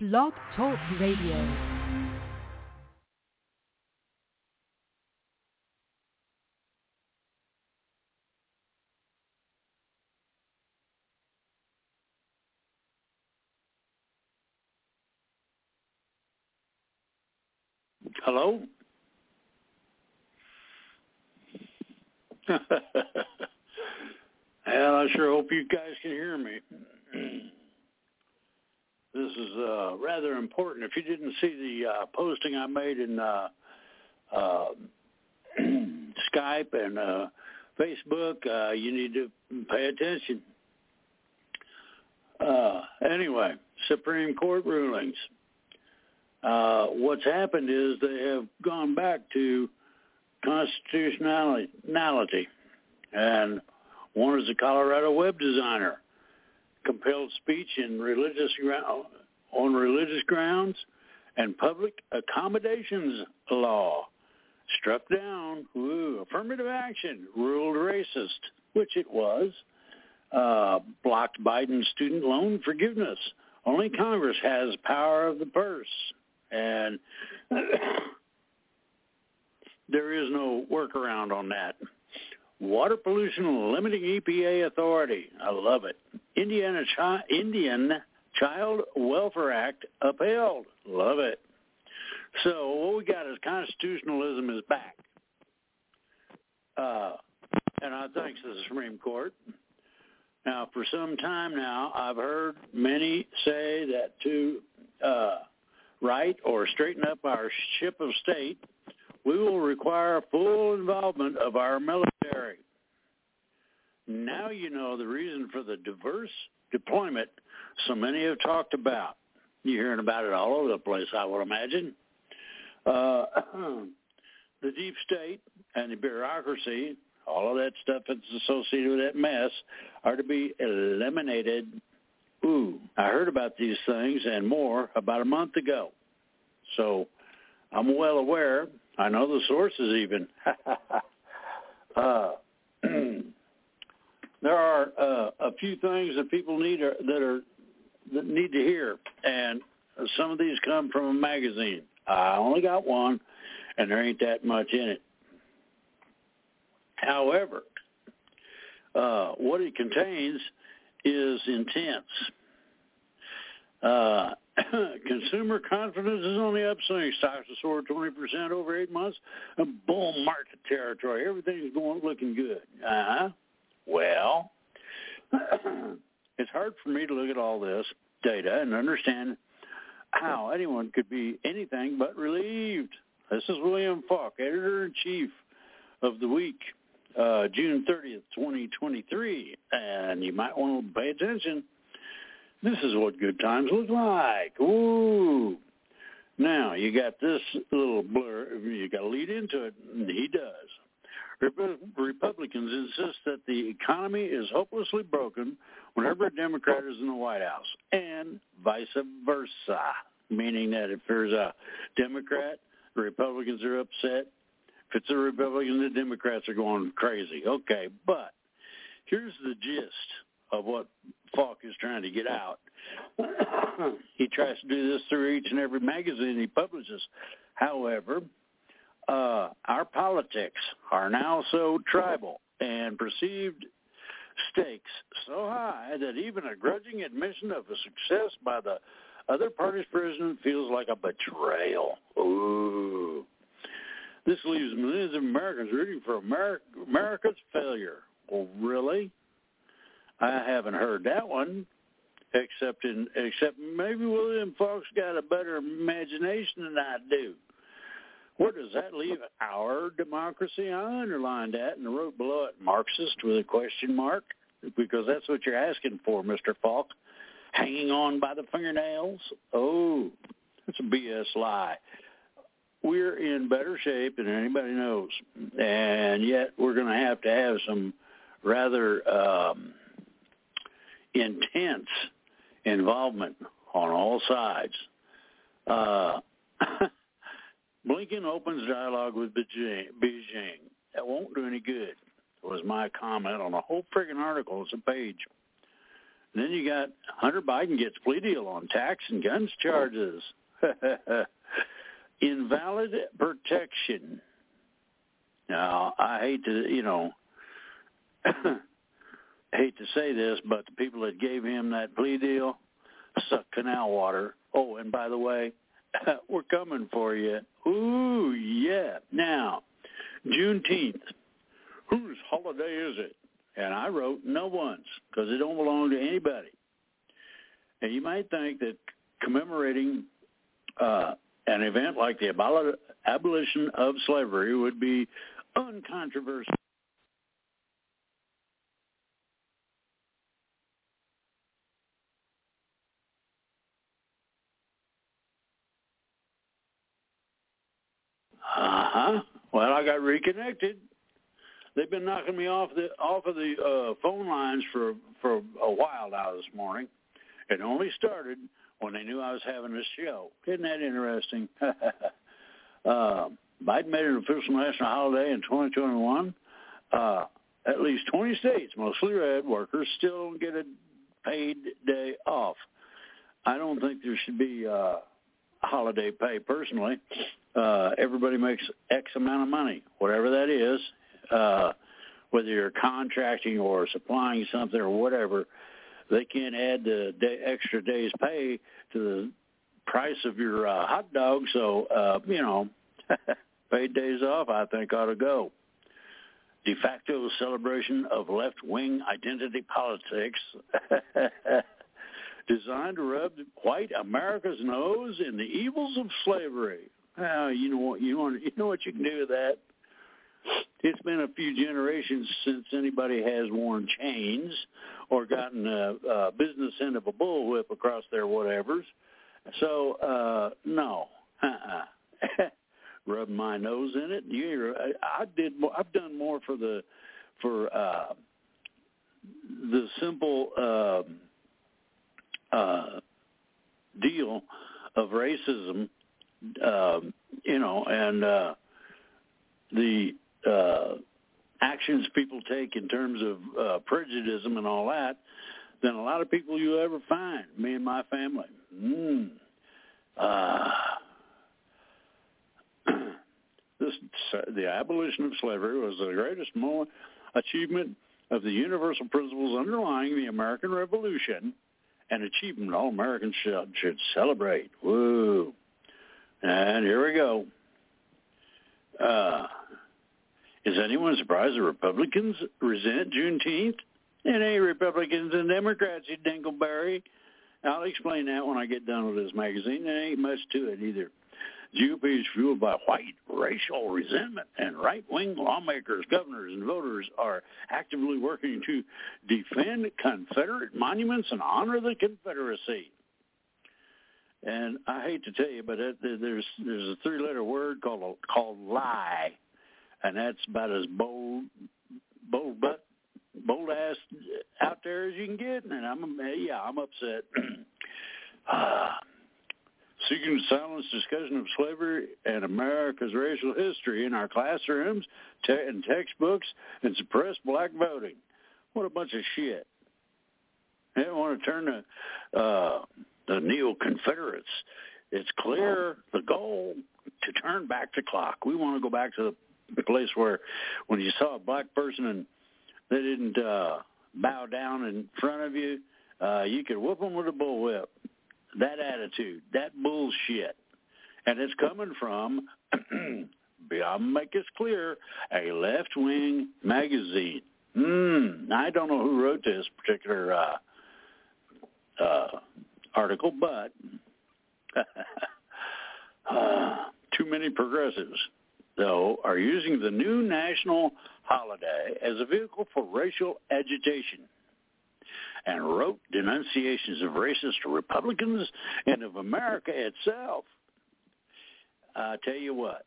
Blog Talk Radio. Hello? Well, I sure hope you guys can hear me. This is rather important. If you didn't see the posting I made in Skype and Facebook, you need to pay attention. Anyway, Supreme Court rulings. What's happened is they have gone back to constitutionality, and one is a Colorado web designer, compelled speech on religious grounds, and public accommodations law struck down. Affirmative action ruled racist, which it was. Blocked Biden's student loan forgiveness. Only Congress has power of the purse. And there is no workaround on that. Water pollution limiting EPA authority. I love it. Indian Child Welfare Act upheld. Love it. So what we got is constitutionalism is back. And I thanks to the Supreme Court. Now, for some time now, I've heard many say that to right or straighten up our ship of state, we will require full involvement of our military. Now you know the reason for the diverse deployment so many have talked about. You're hearing about it all over the place, I would imagine. The deep state and the bureaucracy, all of that stuff that's associated with that mess, are to be eliminated. I heard about these things and more about a month ago. So I'm well aware. I know the sources even. There are a few things that people need that need to hear, and some of these come from a magazine. I only got one, and there ain't that much in it. However, what it contains is intense. Consumer confidence is on the upswing. Stocks have soared 20% over 8 months. Bull market territory. Everything's looking good. Well, it's hard for me to look at all this data and understand how anyone could be anything but relieved. This is William Falk, Editor-in-Chief of The Week, June 30th, 2023, and you might want to pay attention. This is what good times look like. Ooh. Now, you got this little blur. You got to lead into it, and he does. Republicans insist that the economy is hopelessly broken whenever a Democrat is in the White House, and vice versa, meaning that if there's a Democrat, the Republicans are upset. If it's a Republican, the Democrats are going crazy. Okay, but here's the gist of what Falk is trying to get out. He tries to do this through each and every magazine he publishes. However, our politics are now so tribal and perceived stakes so high that even a grudging admission of a success by the other party's president feels like a betrayal. Ooh. This leaves millions of Americans rooting for America's failure. Well, really? I haven't heard that one, except maybe William Falk's got a better imagination than I do. Where does that leave our democracy? I underlined that and wrote below it Marxist with a question mark, because that's what you're asking for, Mr. Falk. Hanging on by the fingernails? Oh, that's a BS lie. We're in better shape than anybody knows, and yet we're going to have some rather intense involvement on all sides. Blinken opens dialogue with Beijing. That won't do any good, was my comment on the whole friggin' article. It's a page. Then you got Hunter Biden gets plea deal on tax and guns charges. Invalid protection. Now, I hate to, hate to say this, but the people that gave him that plea deal suck canal water. Oh, and by the way, we're coming for you. Ooh, yeah. Now, Juneteenth. Whose holiday is it? And I wrote no one's because it don't belong to anybody. And you might think that commemorating an event like the abolition of slavery would be uncontroversial. Well, I got reconnected. They've been knocking me off of the phone lines for a while now this morning. It only started when they knew I was having this show. Isn't that interesting? Biden made an official national holiday in 2021. At least 20 states, mostly red, workers still don't get a paid day off. I don't think there should be holiday pay personally. Everybody makes X amount of money, whatever that is, whether you're contracting or supplying something or whatever. They can't add the extra day's pay to the price of your hot dog. So, paid days off, I think, ought to go. De facto celebration of left-wing identity politics designed to rub white America's nose in the evils of slavery. You know what you can do with that? It's been a few generations since anybody has worn chains or gotten a business end of a bullwhip across their whatevers. So, no. Rub my nose in it. I've done more for the simple deal of racism, and the actions people take in terms of prejudice and all that than a lot of people you ever find, me and my family. The abolition of slavery was the greatest achievement of the universal principles underlying the American Revolution, an achievement all Americans should celebrate. Woo. And here we go. Is anyone surprised the Republicans resent Juneteenth? It ain't Republicans and Democrats, you dingleberry. I'll explain that when I get done with this magazine. There ain't much to it either. GOP is fueled by white racial resentment, and right-wing lawmakers, governors, and voters are actively working to defend Confederate monuments and honor the Confederacy. And I hate to tell you, but there's a three-letter word called lie, and that's about as bold ass out there as you can get. And I'm upset. Seeking to silence discussion of slavery and America's racial history in our classrooms and textbooks and suppress black voting. What a bunch of shit. They want to turn the neo-Confederates. It's clear the goal to turn back the clock. We want to go back to the place where when you saw a black person and they didn't bow down in front of you, you could whoop them with a bullwhip. That attitude, that bullshit. And it's coming from, I'll make this clear, a left-wing magazine. I don't know who wrote this particular article, but too many progressives, though, are using the new national holiday as a vehicle for racial agitation and wrote denunciations of racist Republicans and of America itself. I tell you what,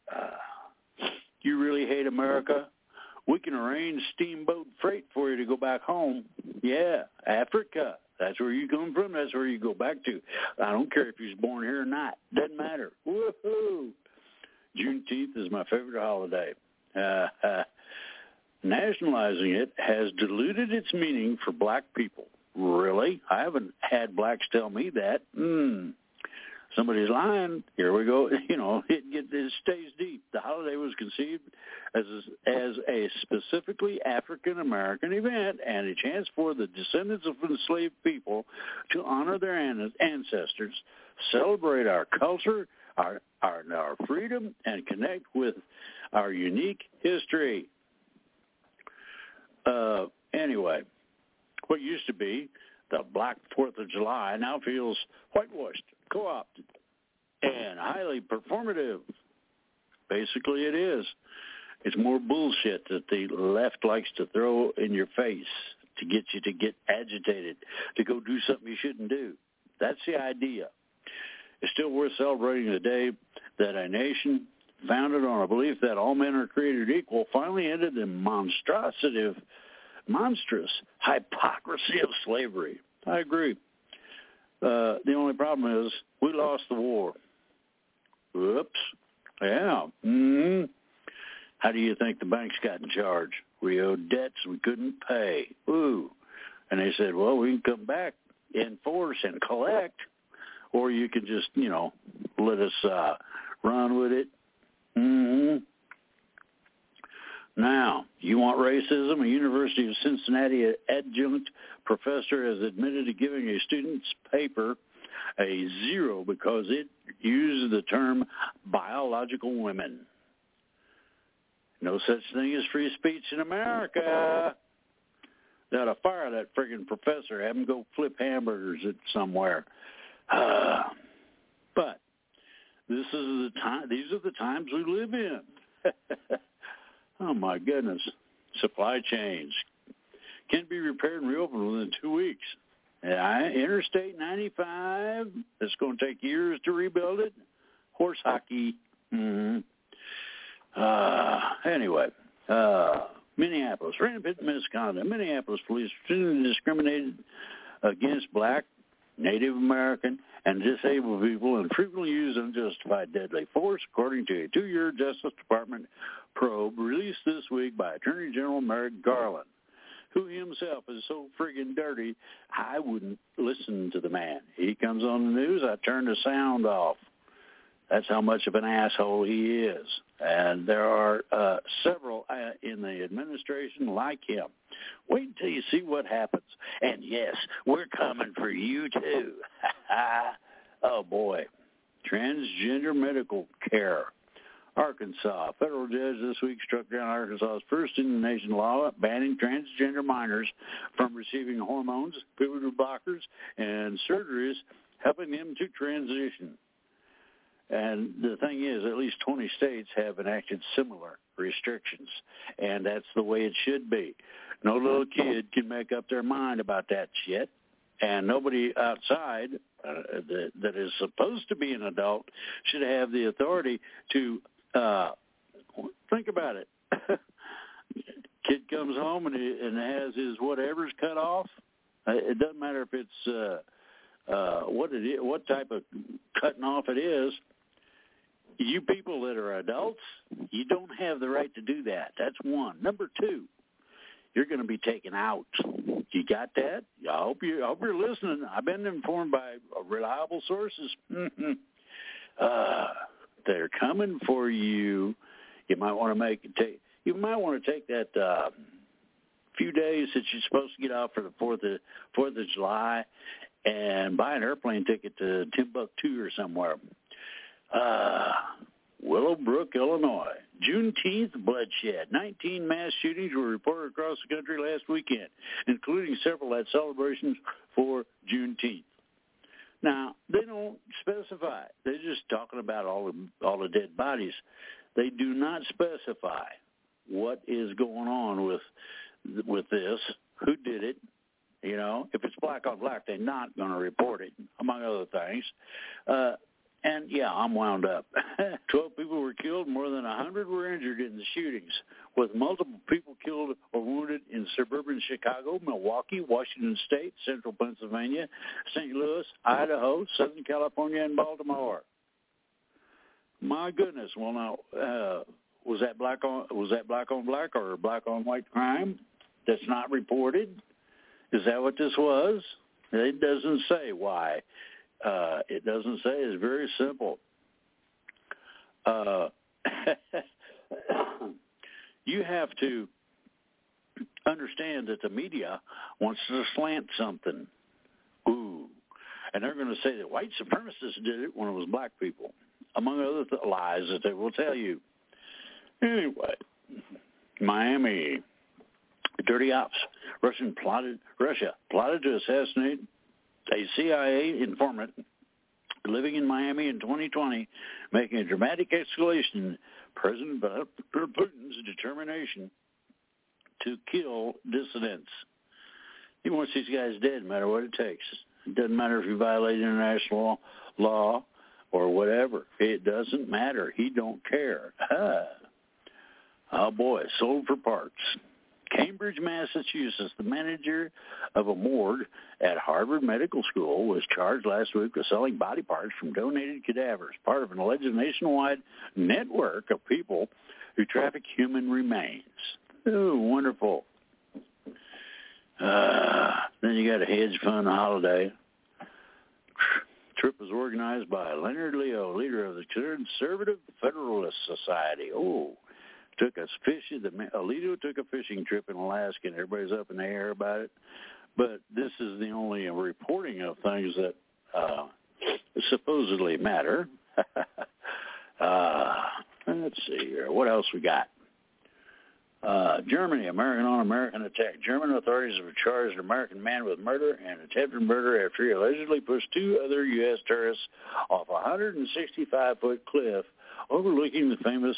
you really hate America? We can arrange steamboat freight for you to go back home. Yeah, Africa. That's where you come from. That's where you go back to. I don't care if you was born here or not. Doesn't matter. Woohoo! Juneteenth is my favorite holiday. Nationalizing it has diluted its meaning for black people. Really? I haven't had blacks tell me that. Somebody's lying. Here we go. It stays deep. The holiday was conceived as a specifically African-American event and a chance for the descendants of enslaved people to honor their ancestors, celebrate our culture, our freedom, and connect with our unique history. Anyway, what used to be the Black 4th of July now feels whitewashed, co-opted, and highly performative. Basically, it is. It's more bullshit that the left likes to throw in your face to get you to get agitated, to go do something you shouldn't do. That's the idea. It's still worth celebrating the day that a nation founded on a belief that all men are created equal finally ended the monstrous hypocrisy of slavery. I agree. The only problem is we lost the war. Whoops. Yeah. How do you think the banks got in charge? We owed debts we couldn't pay. Ooh. And they said, well, we can come back, enforce, and collect, or you can just, let us run with it. Now, you want racism? A University of Cincinnati adjunct professor has admitted to giving a student's paper a 0 because it uses the term biological women. No such thing as free speech in America. They ought to fire that friggin' professor, have him go flip hamburgers at somewhere. But these are the times we live in. Oh, my goodness. Supply chains can be repaired and reopened within 2 weeks. Interstate 95, it's going to take years to rebuild it. Horse hockey. Anyway, Minneapolis, rampant misconduct. Minneapolis police routinely discriminated against black, Native American, and disabled people and frequently used unjustified deadly force, according to a 2-year Justice Department probe released this week by Attorney General Merrick Garland, who himself is so friggin' dirty, I wouldn't listen to the man. He comes on the news, I turn the sound off. That's how much of an asshole he is. And there are several in the administration like him. Wait until you see what happens. And, yes, we're coming for you, too. Oh, boy. Transgender medical care. Arkansas. A federal judge this week struck down Arkansas's first-in-the-nation law banning transgender minors from receiving hormones, puberty blockers, and surgeries, helping them to transition. And the thing is, at least 20 states have enacted similar restrictions, and that's the way it should be. No little kid can make up their mind about that shit, and nobody outside that is supposed to be an adult should have the authority to think about it. Kid comes home and has his whatever's cut off. It doesn't matter if it's what type of cutting off it is. You people that are adults, you don't have the right to do that. That's one. Number two, you're going to be taken out. You got that? I hope you're listening. I've been informed by reliable sources. They're coming for you. You might want to take that few days that you're supposed to get off for the 4th of July and buy an airplane ticket to Timbuktu or somewhere. Willowbrook, Illinois. Juneteenth bloodshed. 19 mass shootings were reported across the country last weekend, including several at celebrations for Juneteenth. Now, they don't specify. They're just talking about all the dead bodies. They do not specify what is going on with this, who did it. If it's black on black, they're not going to report it, among other things. And, yeah, I'm wound up. 12 people were killed, more than 100 were injured in the shootings, with multiple people killed or wounded in suburban Chicago, Milwaukee, Washington State, central Pennsylvania, St. Louis, Idaho, Southern California, and Baltimore. My goodness. Well, now, was that black on black or black on white crime that's not reported? Is that what this was? It doesn't say why. It doesn't say. It's very simple. You have to understand that the media wants to slant something. Ooh. And they're going to say that white supremacists did it when it was black people, among other lies that they will tell you. Anyway, Miami, dirty ops. Russia plotted to assassinate a CIA informant living in Miami in 2020, making a dramatic escalation in President Putin's determination to kill dissidents. He wants these guys dead no matter what it takes. It doesn't matter if you violate international law or whatever. It doesn't matter. He don't care. Oh, boy, sold for parts. Cambridge, Massachusetts, the manager of a morgue at Harvard Medical School was charged last week with selling body parts from donated cadavers, part of an alleged nationwide network of people who traffic human remains. Oh, wonderful. Then you got a hedge fund holiday. Trip was organized by Leonard Leo, leader of the Conservative Federalist Society. Oh, Alito took a fishing trip in Alaska, and everybody's up in the air about it. But this is the only reporting of things that supposedly matter. Let's see here. What else we got? Germany, American-on-American attack. German authorities have charged an American man with murder and attempted murder after he allegedly pushed two other U.S. tourists off a 165-foot cliff overlooking the famous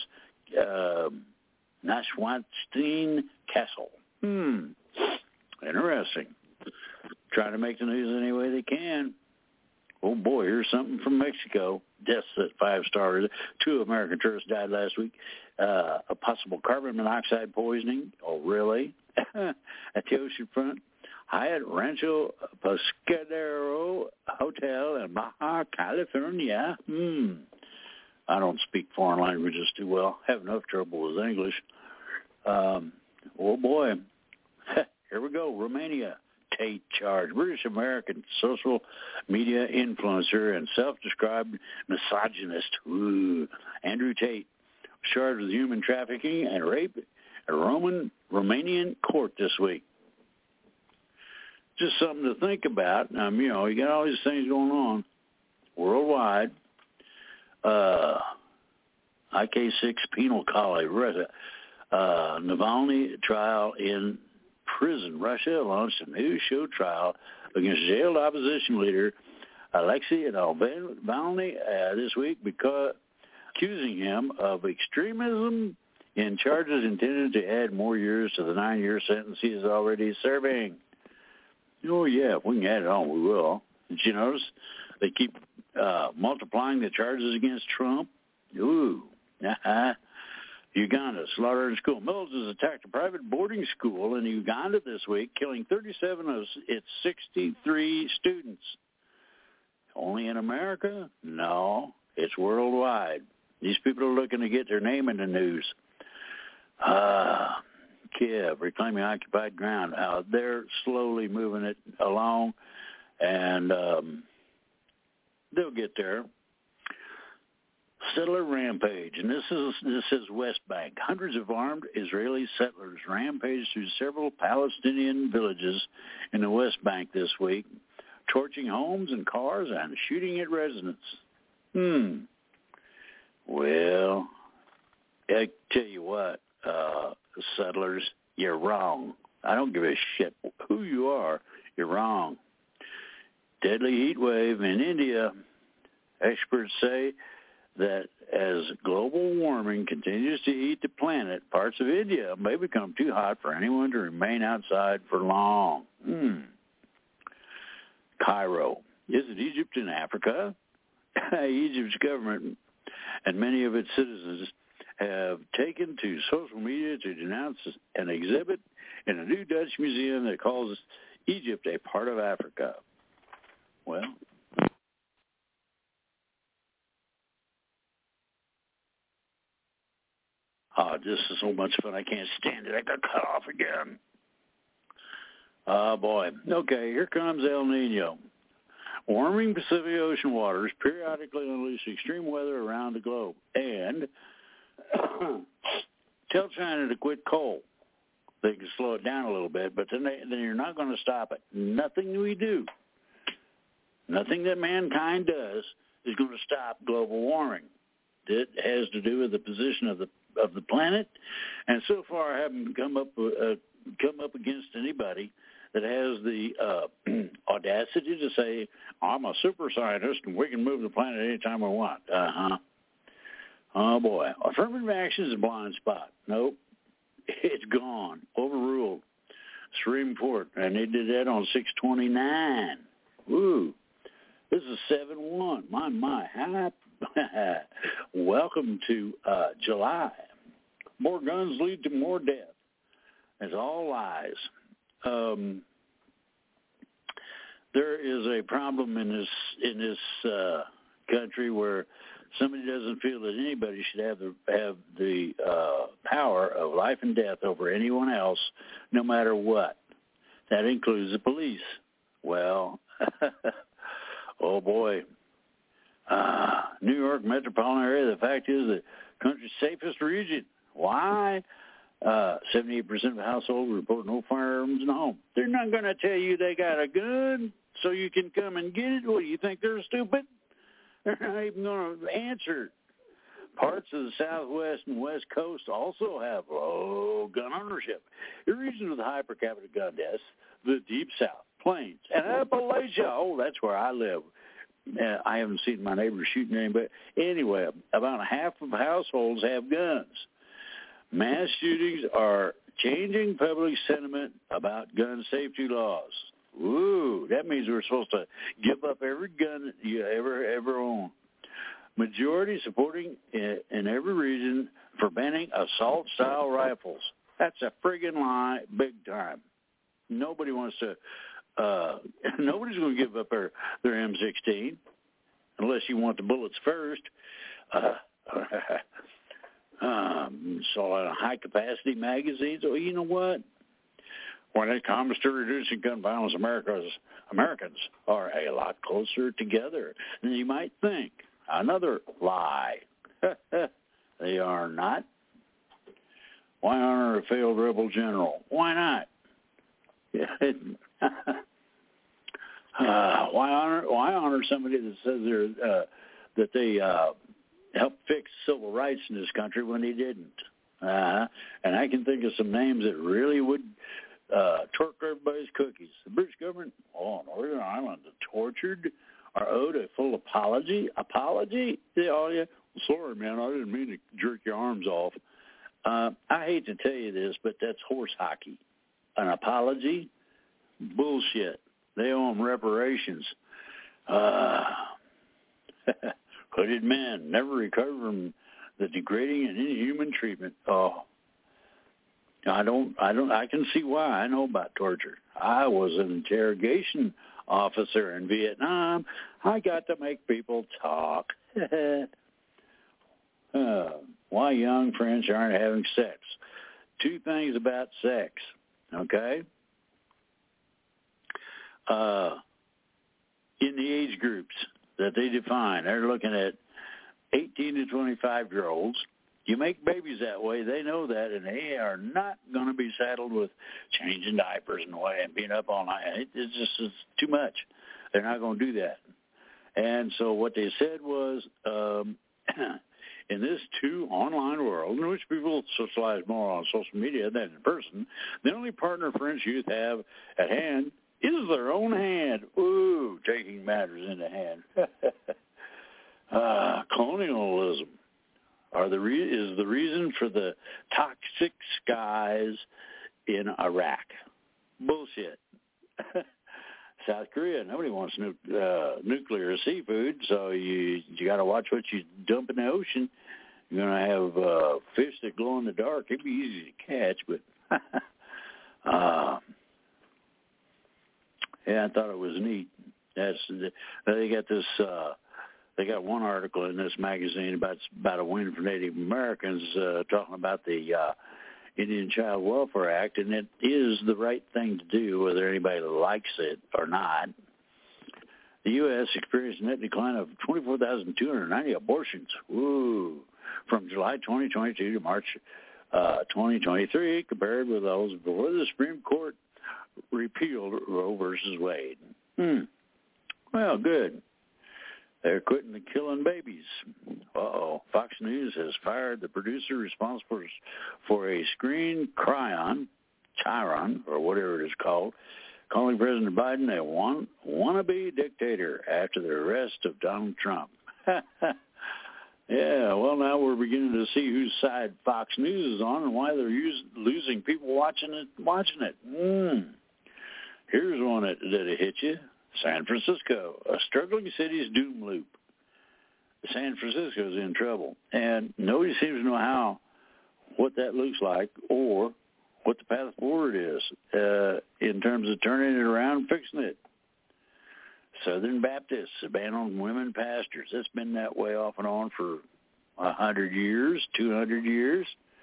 Neuschwanstein Castle. Interesting. Trying to make the news any way they can. Oh, boy, here's something from Mexico. Deaths at 5 stars. 2 American tourists died last week. A possible carbon monoxide poisoning. Oh, really? At the oceanfront. Hyatt Rancho Pescadero Hotel in Baja California. I don't speak foreign languages too well. Have enough trouble with English. Oh, boy. Here we go. Romania. Tate charged. British-American social media influencer and self-described misogynist. Andrew Tate was charged with human trafficking and rape at a Romanian court this week. Just something to think about. You got all these things going on worldwide. IK6 penal colleague, Navalny trial in prison. Russia launched a new show trial against jailed opposition leader Alexei Navalny this week because accusing him of extremism in charges intended to add more years to the 9-year sentence he is already serving. Oh, yeah, if we can add it on, we will. Did you notice they keep multiplying the charges against Trump? Ooh. Uganda, slaughter in school. Militants attacked a private boarding school in Uganda this week, killing 37 of its 63 students. Only in America? No, it's worldwide. These people are looking to get their name in the news. Kiev, reclaiming occupied ground. They're slowly moving it along, and they'll get there. Settler rampage, and this is West Bank. Hundreds of armed Israeli settlers rampaged through several Palestinian villages in the West Bank this week, torching homes and cars and shooting at residents. Well, I tell you what, settlers, you're wrong. I don't give a shit who you are. You're wrong. Deadly heat wave in India. Experts say that as global warming continues to heat the planet, parts of India may become too hot for anyone to remain outside for long. Cairo. Is it Egypt in Africa? Egypt's government and many of its citizens have taken to social media to denounce an exhibit in a new Dutch museum that calls Egypt a part of Africa. Well, this is so much fun. I can't stand it. I got cut off again. Oh, boy. Okay, here comes El Nino. Warming Pacific Ocean waters periodically unleash extreme weather around the globe. And tell China to quit coal. They can slow it down a little bit, but then you're not going to stop it. Nothing we do, nothing that mankind does is going to stop global warming. It has to do with the position of the planet, and so far I haven't come up against anybody that has the audacity to say, I'm a super scientist and we can move the planet anytime we want. Oh, boy. Affirmative action is a blind spot. Nope. It's gone. Overruled. Supreme Court. And they did that on 6/29. Woo. This is 7/1. My. Welcome to July. More guns lead to more death. It's all lies. There is a problem in this country where somebody doesn't feel that anybody should have the power of life and death over anyone else, no matter what. That includes the police. Well, oh boy, New York metropolitan area. The fact is the country's safest region. Why? 78% of households report no firearms in the home. They're not going to tell you they got a gun so you can come and get it. What, do you think they're stupid? They're not even going to answer. Parts of the Southwest and West Coast also have low gun ownership. The region with high per capita gun deaths, the Deep South, Plains, and Appalachia. Oh, that's where I live. I haven't seen my neighbors shooting anybody. Anyway, about half of households have guns. Mass shootings are changing public sentiment about gun safety laws. Ooh, that means we're supposed to give up every gun you ever own. Majority supporting in every region for banning assault-style rifles. That's a friggin' lie, big time. Nobody wants to. Nobody's going to give up their M16 unless you want the bullets first. So high-capacity magazines. Oh, you know what? When it comes to reducing gun violence, Americans are a lot closer together than you might think. Another lie. They are not. Why honor a failed rebel general? Why not? Why honor somebody that says that they helped fix civil rights in this country when they didn't? And I can think of some names that really would torque everybody's cookies. The British government, Northern Ireland, the tortured are owed a full apology. Apology? Yeah, sorry, man, I didn't mean to jerk your arms off. I hate to tell you this, but that's horse hockey. An apology? Bullshit. They owe them reparations. Hooded men never recover from the degrading and inhuman treatment. Oh, I can see why. I know about torture. I was an interrogation officer in Vietnam. I got to make people talk. Why young French aren't having sex? Two things about sex, okay? In the age groups that they define, they're looking at 18 to 25-year-olds. You make babies that way, they know that, and they are not going to be saddled with changing diapers and being up all night. It's too much. They're not going to do that. And so what they said was, in this online world in which people socialize more on social media than in person, the only partner French youth have at hand is their own hand. Ooh, taking matters into hand. Colonialism is the reason for the toxic skies in Iraq. Bullshit. South Korea, nobody wants nuclear seafood, so you got to watch what you dump in the ocean. You're going to have fish that glow in the dark. It'd be easy to catch, but yeah, I thought it was neat. They got this. They got one article in this magazine about a win for Native Americans, talking about the Indian Child Welfare Act, and it is the right thing to do, whether anybody likes it or not. The U.S. experienced a net decline of 24,290 abortions, from July 2022 to March 2023, compared with those before the Supreme Court repealed Roe versus Wade. Well, good. They're quitting the killing babies. Fox News has fired the producer responsible for a screen chyron, or whatever it is called, calling President Biden a wannabe dictator after the arrest of Donald Trump. Yeah, well, now we're beginning to see whose side Fox News is on and why they're losing people watching it. Here's one that'll hit you. San Francisco, a struggling city's doom loop. San Francisco's in trouble, and nobody seems to know what that looks like or what the path forward is in terms of turning it around and fixing it. Southern Baptists, a ban on women pastors. It's been that way off and on for 100 years, 200 years.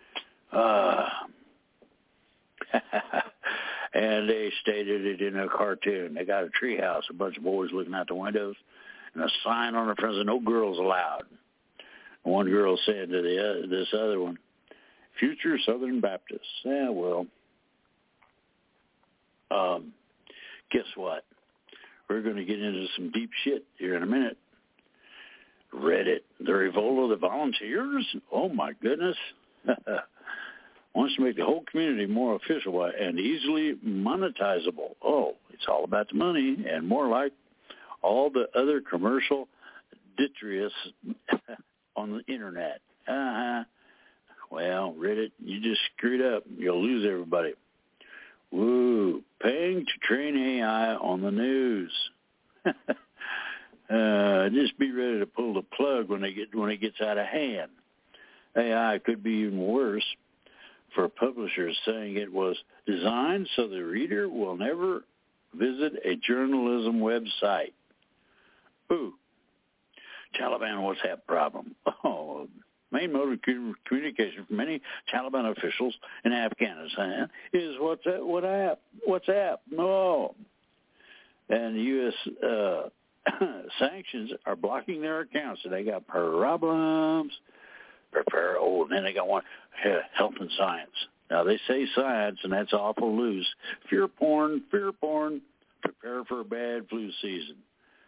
And they stated it in a cartoon. They got a treehouse, a bunch of boys looking out the windows, and a sign on the front said, "No girls allowed." And one girl said to this other one, "Future Southern Baptists." Yeah, well, guess what? We're going to get into some deep shit here in a minute. Reddit, the revolt of the volunteers? Oh, my goodness. Wants to make the whole community more official and easily monetizable. Oh, it's all about the money and more like all the other commercial detritus on the internet. Well, Reddit, you just screwed up. You'll lose everybody. Woo, paying to train AI on the news. Just be ready to pull the plug when it gets out of hand. AI could be even worse for publishers, saying it was designed so the reader will never visit a journalism website. Ooh, Taliban WhatsApp problem. Oh, main mode of communication for many Taliban officials in Afghanistan is WhatsApp. No. And the U.S. Sanctions are blocking their accounts, so they got problems. And then they got one, health and science. Now, they say science, and that's awful loose. Fear porn. Prepare for a bad flu season.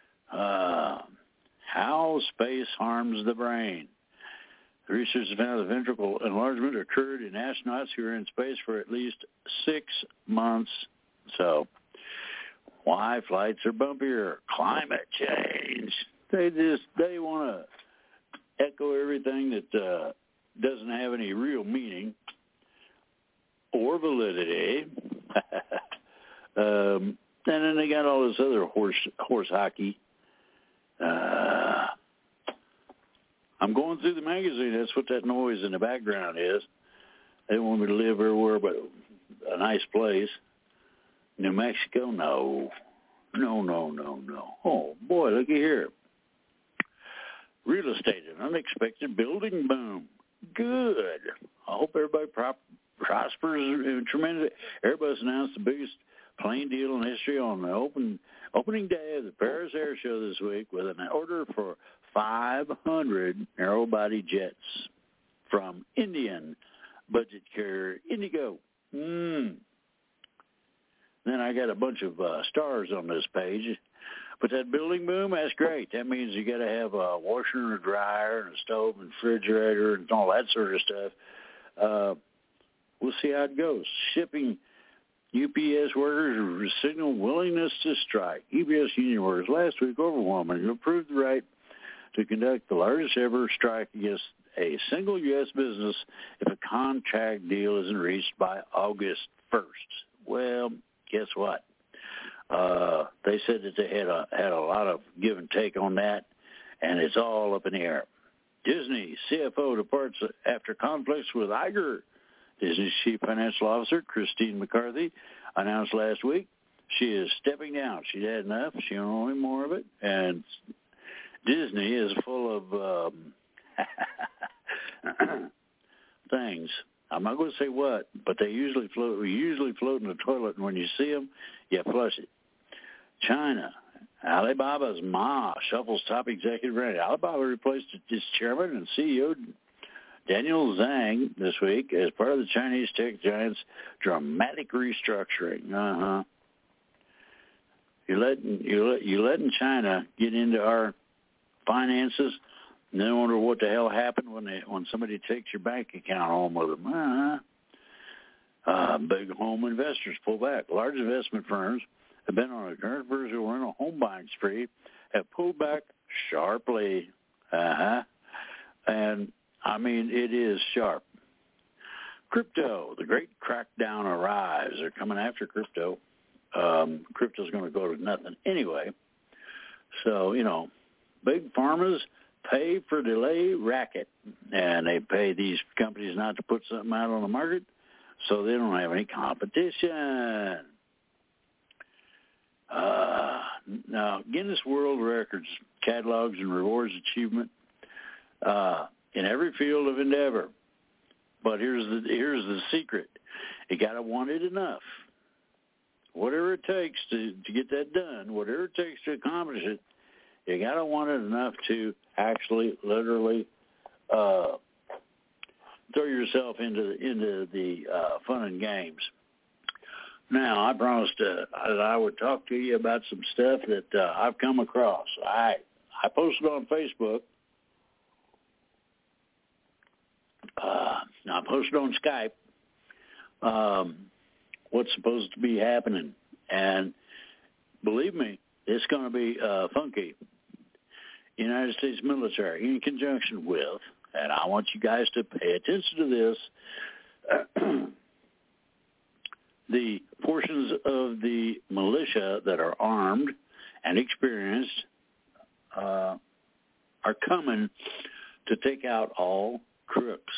How space harms the brain. The researchers found the ventricle enlargement occurred in astronauts who were in space for at least 6 months. So, why flights are bumpier? Climate change. They want to echo everything that doesn't have any real meaning or validity. And then they got all this other horse hockey. I'm going through the magazine. That's what that noise in the background is. They want me to live everywhere but a nice place. New Mexico? No. Oh, boy, looky here. Real estate, an unexpected building boom. Good. I hope everybody prospers tremendously. Airbus announced the biggest plane deal in history on the opening day of the Paris Air Show this week with an order for 500 narrow-body jets from Indian budget carrier Indigo. Then I got a bunch of stars on this page. But that building boom, that's great. That means you got to have a washer and a dryer and a stove and refrigerator and all that sort of stuff. We'll see how it goes. Shipping UPS workers signal willingness to strike. UPS union workers last week overwhelmingly approved the right to conduct the largest ever strike against a single U.S. business if a contract deal isn't reached by August 1st. Well, guess what? They said that they had a lot of give and take on that, and it's all up in the air. Disney CFO departs after conflicts with Iger. Disney's chief financial officer, Christine McCarthy, announced last week she is stepping down. She had enough. She don't want any more of it. And Disney is full of things. I'm not going let's say what, but they usually float in the toilet, and when you see them, you flush it. China, Alibaba's Ma shuffles top executive rank. Alibaba replaced its chairman and CEO, Daniel Zhang, this week as part of the Chinese tech giant's dramatic restructuring. You're letting China get into our finances, and then wonder what the hell happened when somebody takes your bank account home with them. Big home investors pull back. Large investment firms have been on a controversial rental home buying spree, have pulled back sharply. And I mean, it is sharp. Crypto, the great crackdown arrives. They're coming after crypto. Crypto's going to go to nothing anyway. So, big pharmas pay for delay racket, and they pay these companies not to put something out on the market so they don't have any competition. Now, Guinness World Records catalogs and rewards achievement in every field of endeavor. But here's the secret. You got to want it enough. Whatever it takes to get that done, whatever it takes to accomplish it, you got to want it enough to actually, literally throw yourself into the fun and games. Now, I promised that I would talk to you about some stuff that I've come across. I posted on Facebook. I posted on Skype what's supposed to be happening. And believe me, it's going to be funky. United States military, in conjunction with, and I want you guys to pay attention to this, the portions of the militia that are armed and experienced are coming to take out all crooks.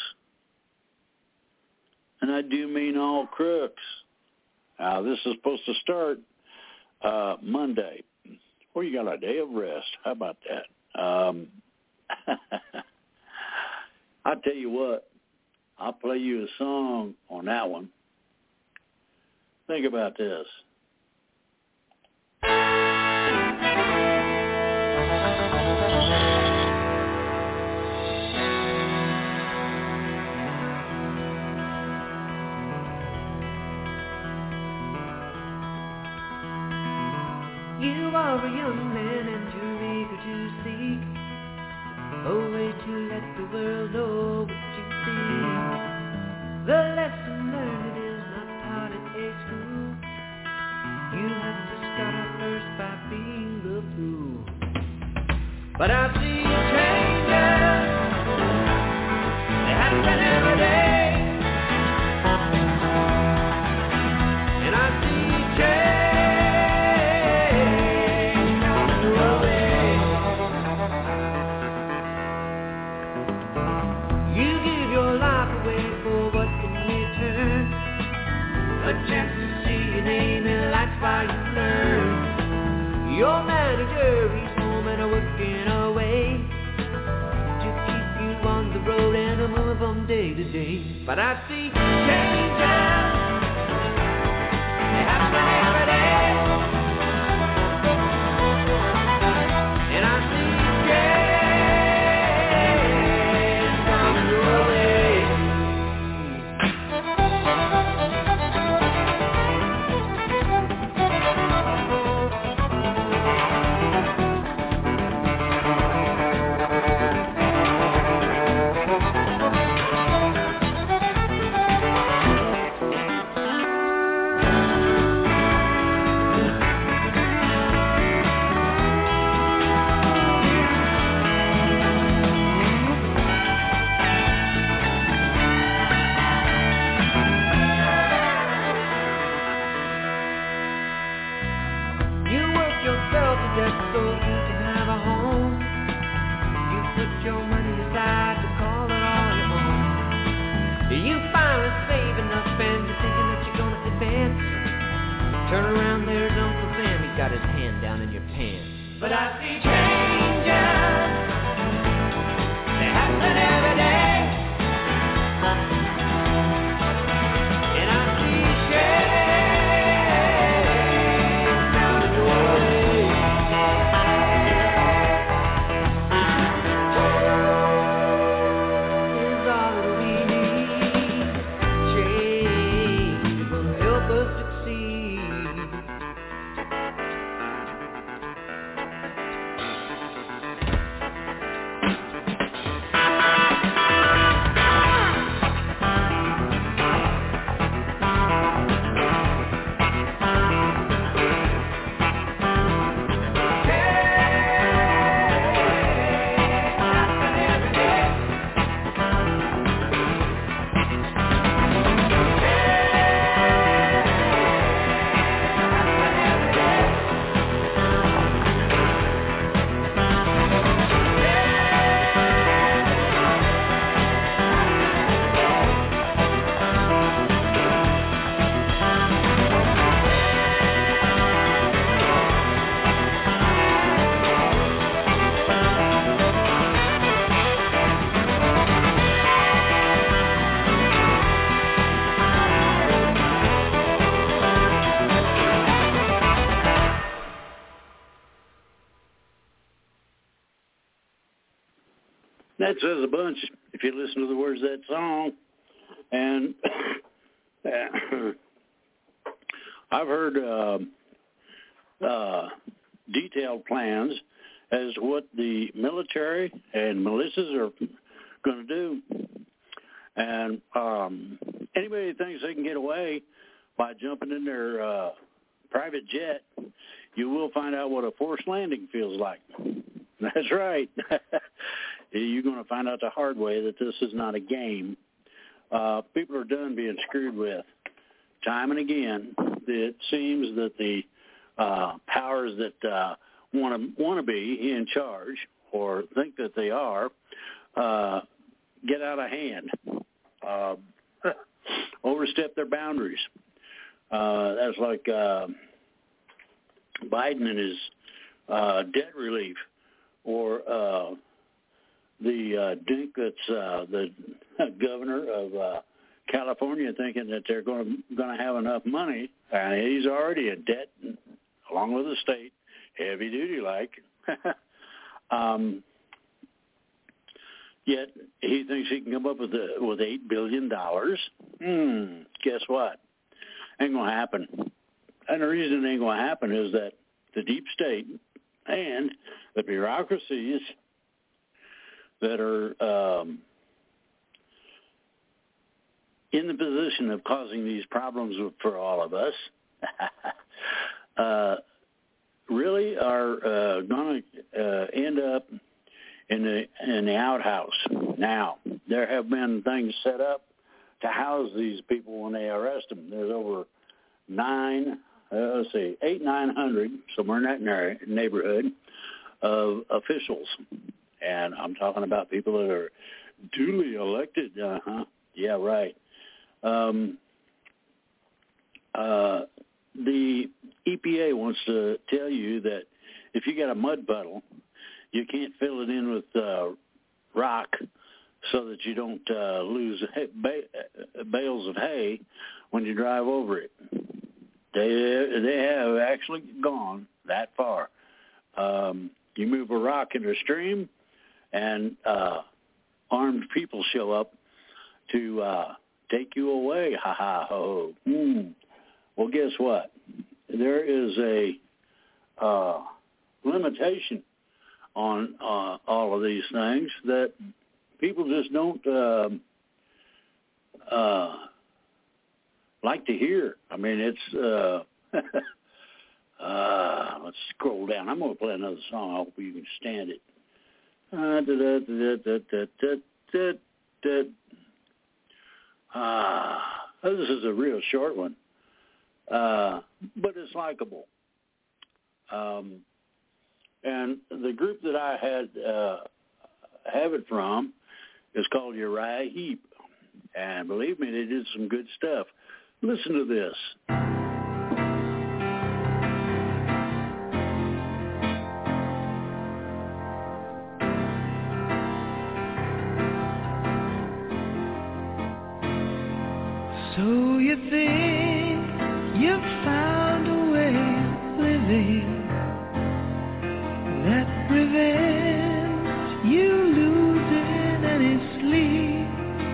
And I do mean all crooks. Now, this is supposed to start Monday. Well, you got a day of rest. How about that? I'll tell you what. I'll play you a song on that one. Think about this. You are a young man and you're eager to seek a way to let the world know what you see. The lesson learned is not taught at a school. You have to start out first by being the fool. But I see changes, they happen every day. And I see change. A chance to see your name in lights while you learn. Your manager, he's home and working away to keep you on the road and move from day to day. But I see changes, they happen every day. And I see change coming your way. Turn around, there's Uncle Sam, he's got his hand down in your pants. But I see changes, they happen every day. That says a bunch if you listen to the words of that song. And I've heard detailed plans as to what the military and militias are going to do. And anybody that thinks they can get away by jumping in their private jet, you will find out what a forced landing feels like. That's right. You're going to find out the hard way that this is not a game. People are done being screwed with. Time and again, it seems that the powers that want to be in charge or think that they are get out of hand, overstep their boundaries. That's like Biden and his debt relief, or the dink that's the governor of California thinking that they're going to have enough money, and he's already in debt along with the state, heavy duty like. Yet he thinks he can come up with $8 billion. Guess what? Ain't going to happen. And the reason it ain't going to happen is that the deep state and the bureaucracies that are in the position of causing these problems for all of us really are going to end up in the outhouse. Now, there have been things set up to house these people when they arrest them. There's over 900, somewhere in that neighborhood, of officials. And I'm talking about people that are duly elected. Yeah, right. The EPA wants to tell you that if you got a mud puddle, you can't fill it in with rock so that you don't lose bales of hay when you drive over it. They have actually gone that far. You move a rock in a stream, and armed people show up to take you away. Ha ha ho. Well, guess what? There is a limitation on all of these things that people just don't like to hear. I mean, it's let's scroll down. I'm going to play another song. I hope you can stand it. This is a real short one, but it's likable. And the group that I have it from is called Uriah Heep. And believe me, they did some good stuff. Listen to this. So you think you've found a way of living that prevents you losing any sleep?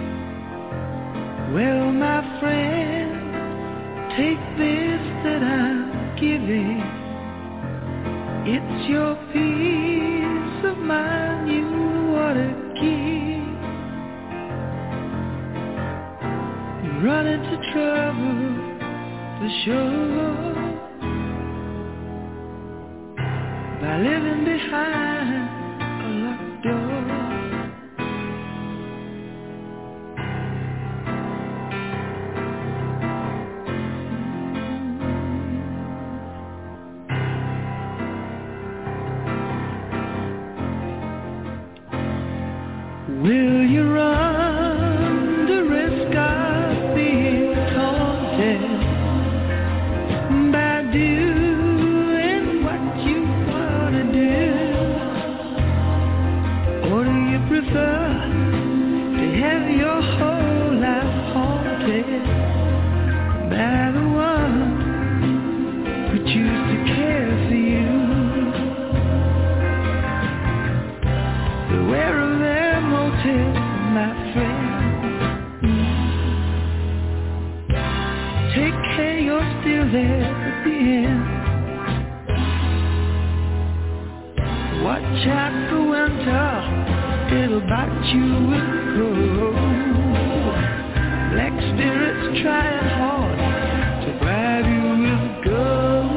Well, my friend, take this that I'm giving. It's your peace of mind you ought to keep. You run into trouble for sure by living behind a locked door. Will you run the risk of being taunted by doing what you want to do? Or do you prefer to have your whole life haunted by the one who chooses to care for you? Beware of their a motel, my friend. Take care, you're still there at the end. Watch out for winter, it'll bite you with cold. Black spirits trying hard to bribe you with gold.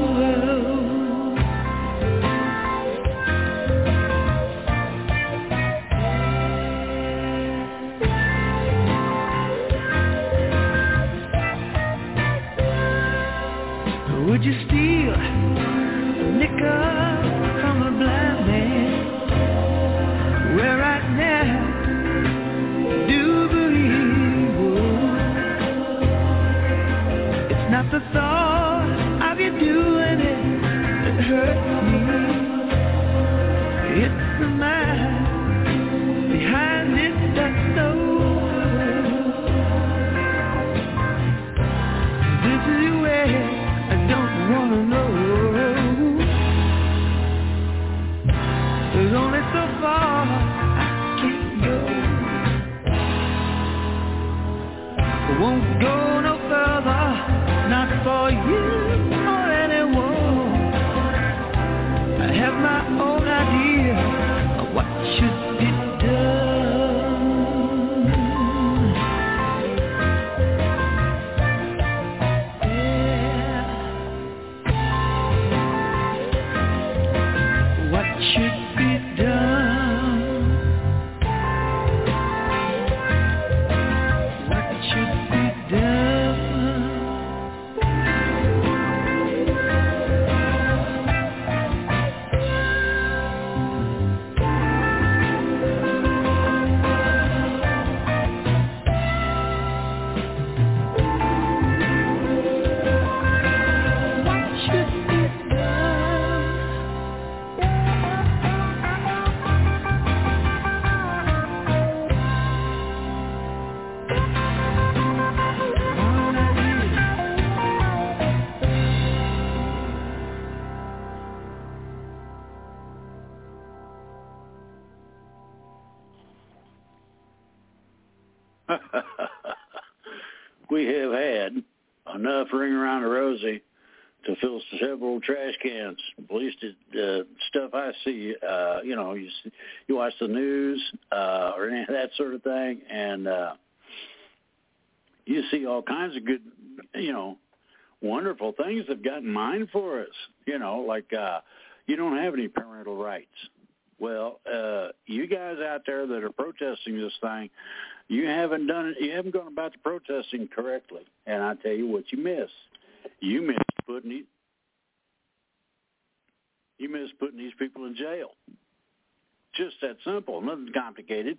Would you steal a nickel from a blind man? Well, right now, do believe it's not the thought of you doing it that hurts me. It's the mind behind it that's so good. This is where I don't wanna know. There's only so far I can't go. I won't go no further, not for you or anyone. I have my own idea of what should be done. Yeah. What should be done? What should be done? What should be done? We have had enough Ring Around the Rosie to fill several trash cans. At least stuff I see, you watch the news or any of that sort of thing, and you see all kinds of good, wonderful things that have gotten mind for us. Like you don't have any parental rights. Well, you guys out there that are protesting this thing, you haven't done it. You haven't gone about the protesting correctly. And I tell you what, you missed. You missed putting these people in jail. Just that simple. Nothing complicated.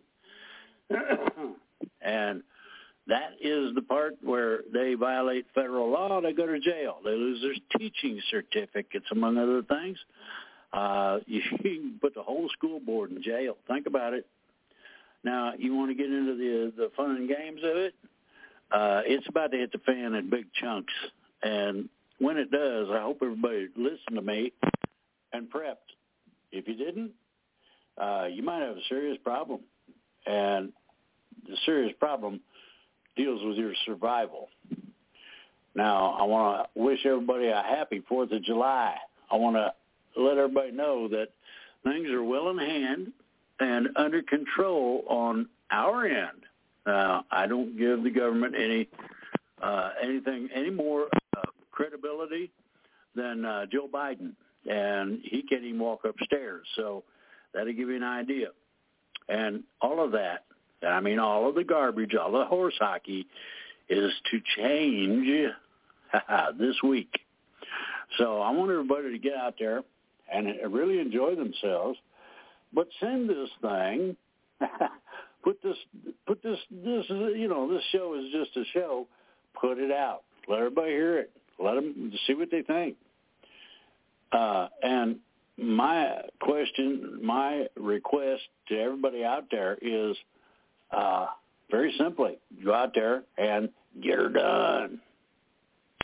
And that is the part where they violate federal law. They go to jail. They lose their teaching certificates, among other things. You can put the whole school board in jail. Think about it. Now, you want to get into the fun and games of it? It's about to hit the fan in big chunks. And when it does, I hope everybody listened to me and prepped. If you didn't, you might have a serious problem. And the serious problem deals with your survival. Now, I want to wish everybody a happy 4th of July. I want to let everybody know that things are well in hand and under control on our end. I don't give the government any more credibility than Joe Biden, and he can't even walk upstairs. So that'll give you an idea. And all of that, all of the garbage, all the horse hockey, is to change this week. So I want everybody to get out there and really enjoy themselves. But send this thing. Put this. This show is just a show. Put it out. Let everybody hear it. Let them see what they think. And my request to everybody out there is very simply, go out there and get her done.